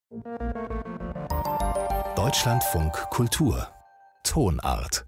Deutschlandfunk Kultur Tonart.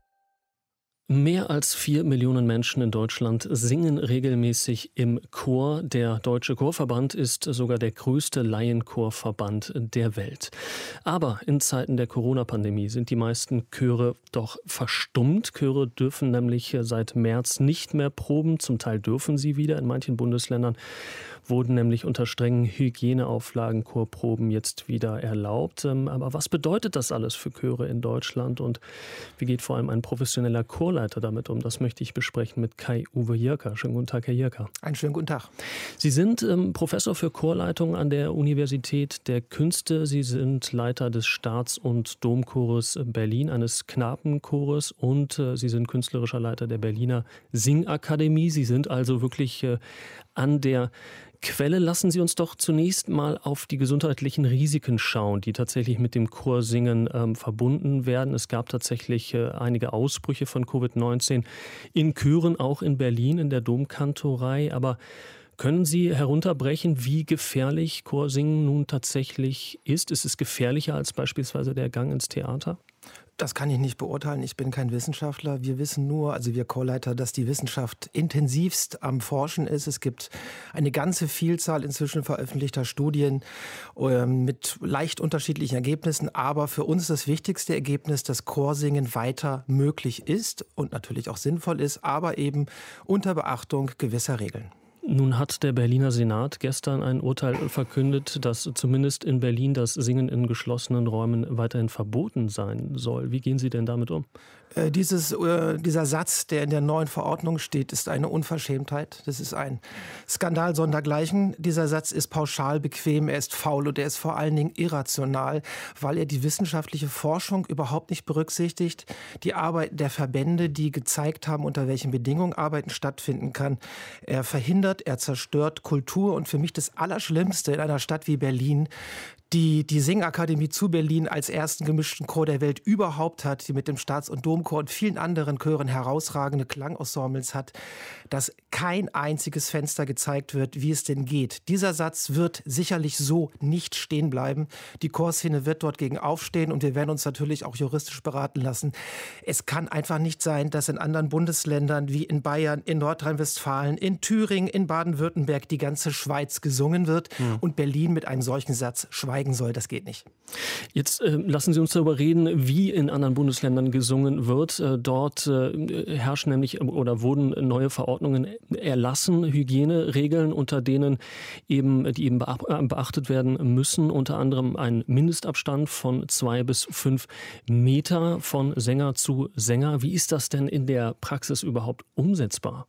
Mehr als 4 Millionen Menschen in Deutschland singen regelmäßig im Chor. Der Deutsche Chorverband ist sogar der größte Laienchorverband der Welt. Aber in Zeiten der Corona-Pandemie sind die meisten Chöre doch verstummt. Chöre dürfen nämlich seit März nicht mehr proben. Zum Teil dürfen sie wieder. In manchen Bundesländern wurden nämlich unter strengen Hygieneauflagen Chorproben jetzt wieder erlaubt. Aber was bedeutet das alles für Chöre in Deutschland und wie geht vor allem ein professioneller Chorleiter damit um? Das möchte ich besprechen mit Kai-Uwe Jirka. Schönen guten Tag, Herr Jirka. Einen schönen guten Tag. Sie sind Professor für Chorleitung an der Universität der Künste. Sie sind Leiter des Staats- und Domchores Berlin, eines Knabenchores, und Sie sind künstlerischer Leiter der Berliner Singakademie. Sie sind also wirklich an der Quelle. Lassen Sie uns doch zunächst mal auf die gesundheitlichen Risiken schauen, die tatsächlich mit dem Chorsingen verbunden werden. Es gab tatsächlich einige Ausbrüche von Covid-19 in Chören, auch in Berlin, in der Domkantorei. Aber können Sie herunterbrechen, wie gefährlich Chorsingen nun tatsächlich ist? Ist es gefährlicher als beispielsweise der Gang ins Theater? Das kann ich nicht beurteilen. Ich bin kein Wissenschaftler. Wir wissen nur, also wir Chorleiter, dass die Wissenschaft intensivst am Forschen ist. Es gibt eine ganze Vielzahl inzwischen veröffentlichter Studien mit leicht unterschiedlichen Ergebnissen. Aber für uns das wichtigste Ergebnis, dass Chorsingen weiter möglich ist und natürlich auch sinnvoll ist, aber eben unter Beachtung gewisser Regeln. Nun hat der Berliner Senat gestern ein Urteil verkündet, dass zumindest in Berlin das Singen in geschlossenen Räumen weiterhin verboten sein soll. Wie gehen Sie denn damit um? Dieser Satz, der in der neuen Verordnung steht, ist eine Unverschämtheit. Das ist ein Skandal sondergleichen. Dieser Satz ist pauschal bequem, er ist faul und er ist vor allen Dingen irrational, weil er die wissenschaftliche Forschung überhaupt nicht berücksichtigt. Die Arbeit der Verbände, die gezeigt haben, unter welchen Bedingungen Arbeiten stattfinden kann. Er verhindert, er zerstört Kultur und für mich das Allerschlimmste in einer Stadt wie Berlin, die Singakademie zu Berlin als ersten gemischten Chor der Welt überhaupt hat, die mit dem Staats- und Domchor und vielen anderen Chören herausragende Klangensembles hat, dass kein einziges Fenster gezeigt wird, wie es denn geht. Dieser Satz wird sicherlich so nicht stehen bleiben. Die Chorszene wird dort gegen aufstehen und wir werden uns natürlich auch juristisch beraten lassen. Es kann einfach nicht sein, dass in anderen Bundesländern wie in Bayern, in Nordrhein-Westfalen, in Thüringen, in Baden-Württemberg die ganze Schweiz gesungen wird und Berlin mit einem solchen Satz schweigt soll. Das geht nicht. Jetzt lassen Sie uns darüber reden, wie in anderen Bundesländern gesungen wird. Dort herrschen nämlich oder wurden neue Verordnungen erlassen, Hygieneregeln, unter denen die eben beachtet werden müssen. Unter anderem ein Mindestabstand von 2 bis 5 Meter von Sänger zu Sänger. Wie ist das denn in der Praxis überhaupt umsetzbar?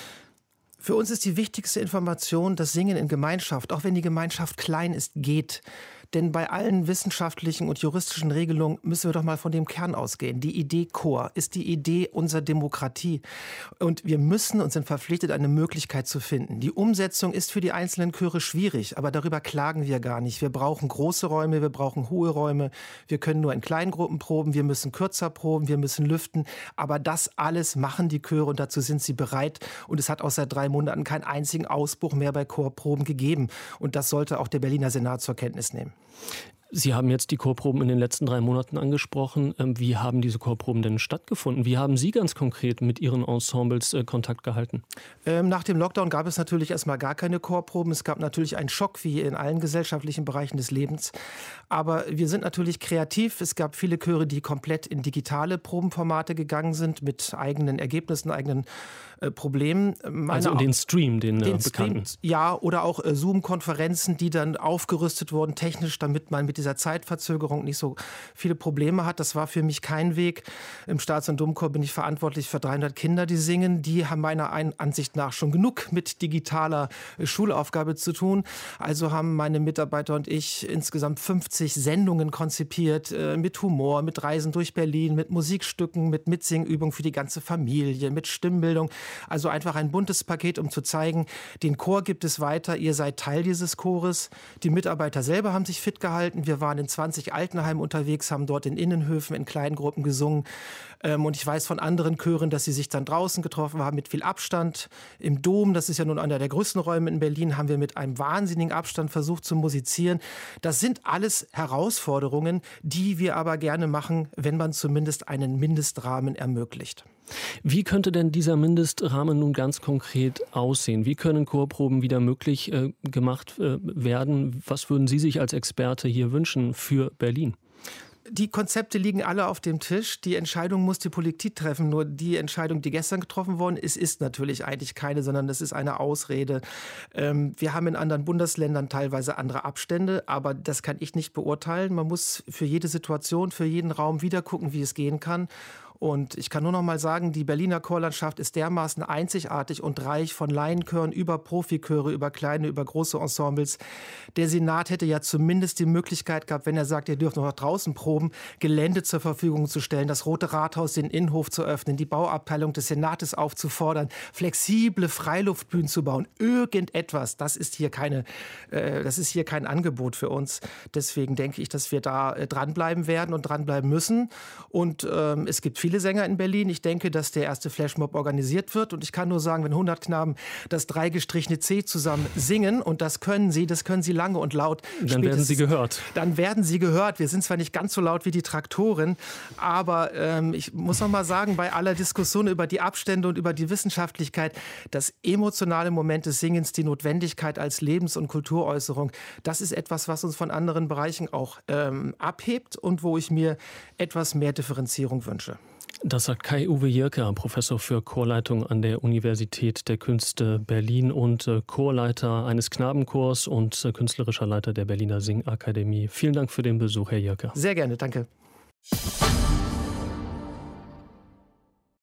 Für uns ist die wichtigste Information, dass Singen in Gemeinschaft, auch wenn die Gemeinschaft klein ist, geht. Denn bei allen wissenschaftlichen und juristischen Regelungen müssen wir doch mal von dem Kern ausgehen. Die Idee Chor ist die Idee unserer Demokratie. Und wir müssen und sind verpflichtet, eine Möglichkeit zu finden. Die Umsetzung ist für die einzelnen Chöre schwierig, aber darüber klagen wir gar nicht. Wir brauchen große Räume, wir brauchen hohe Räume. Wir können nur in kleinen Gruppen proben, wir müssen kürzer proben, wir müssen lüften. Aber das alles machen die Chöre und dazu sind sie bereit. Und es hat auch seit 3 Monaten keinen einzigen Ausbruch mehr bei Chorproben gegeben. Und das sollte auch der Berliner Senat zur Kenntnis nehmen. Sie haben jetzt die Chorproben in den letzten 3 Monaten angesprochen. Wie haben diese Chorproben denn stattgefunden? Wie haben Sie ganz konkret mit Ihren Ensembles Kontakt gehalten? Nach dem Lockdown gab es natürlich erstmal gar keine Chorproben. Es gab natürlich einen Schock, wie in allen gesellschaftlichen Bereichen des Lebens. Aber wir sind natürlich kreativ. Es gab viele Chöre, die komplett in digitale Probenformate gegangen sind, mit eigenen Ergebnissen, eigenen Problemen. Also den Stream, den bekannten. Ja, oder auch Zoom-Konferenzen, die dann aufgerüstet wurden, technisch, damit man mit dieser Zeitverzögerung nicht so viele Probleme hat. Das war für mich kein Weg. Im Staats- und Domchor bin ich verantwortlich für 300 Kinder, die singen. Die haben meiner Ansicht nach schon genug mit digitaler Schulaufgabe zu tun. Also haben meine Mitarbeiter und ich insgesamt 50 Sendungen konzipiert, mit Humor, mit Reisen durch Berlin, mit Musikstücken, mit Mitsingübungen für die ganze Familie, mit Stimmbildung. Also einfach ein buntes Paket, um zu zeigen, den Chor gibt es weiter, ihr seid Teil dieses Chores. Die Mitarbeiter selber haben sich fit gehalten. Wir waren in 20 Altenheimen unterwegs, haben dort in Innenhöfen in kleinen Gruppen gesungen. Und ich weiß von anderen Chören, dass sie sich dann draußen getroffen haben mit viel Abstand. Im Dom, das ist ja nun einer der größten Räume in Berlin, haben wir mit einem wahnsinnigen Abstand versucht zu musizieren. Das sind alles Herausforderungen, die wir aber gerne machen, wenn man zumindest einen Mindestrahmen ermöglicht. Wie könnte denn dieser Mindestrahmen nun ganz konkret aussehen? Wie können Chorproben wieder möglich gemacht werden? Was würden Sie sich als Experte hier wünschen für Berlin? Die Konzepte liegen alle auf dem Tisch. Die Entscheidung muss die Politik treffen. Nur die Entscheidung, die gestern getroffen worden ist, ist natürlich eigentlich keine, sondern das ist eine Ausrede. Wir haben in anderen Bundesländern teilweise andere Abstände, aber das kann ich nicht beurteilen. Man muss für jede Situation, für jeden Raum wieder gucken, wie es gehen kann. Und ich kann nur noch mal sagen, die Berliner Chorlandschaft ist dermaßen einzigartig und reich von Laienchören über Profichöre, über kleine, über große Ensembles. Der Senat hätte ja zumindest die Möglichkeit gehabt, wenn er sagt, ihr dürft noch draußen proben, Gelände zur Verfügung zu stellen, das Rote Rathaus, den Innenhof zu öffnen, die Bauabteilung des Senates aufzufordern, flexible Freiluftbühnen zu bauen. Irgendetwas, das ist hier kein Angebot für uns. Deswegen denke ich, dass wir da dranbleiben werden und dranbleiben müssen. Und es gibt viele Sänger in Berlin. Ich denke, dass der erste Flashmob organisiert wird. Und ich kann nur sagen, wenn 100 Knaben das 3gestrichene C zusammen singen, und das können sie lange und laut. Dann werden sie gehört. Dann werden sie gehört. Wir sind zwar nicht ganz so laut wie die Traktoren, aber ich muss noch mal sagen, bei aller Diskussion über die Abstände und über die Wissenschaftlichkeit, das emotionale Moment des Singens, die Notwendigkeit als Lebens- und Kulturäußerung, das ist etwas, was uns von anderen Bereichen auch abhebt und wo ich mir etwas mehr Differenzierung wünsche. Das sagt Kai-Uwe Jirker, Professor für Chorleitung an der Universität der Künste Berlin und Chorleiter eines Knabenchors und künstlerischer Leiter der Berliner Singakademie. Vielen Dank für den Besuch, Herr Jirker. Sehr gerne, danke.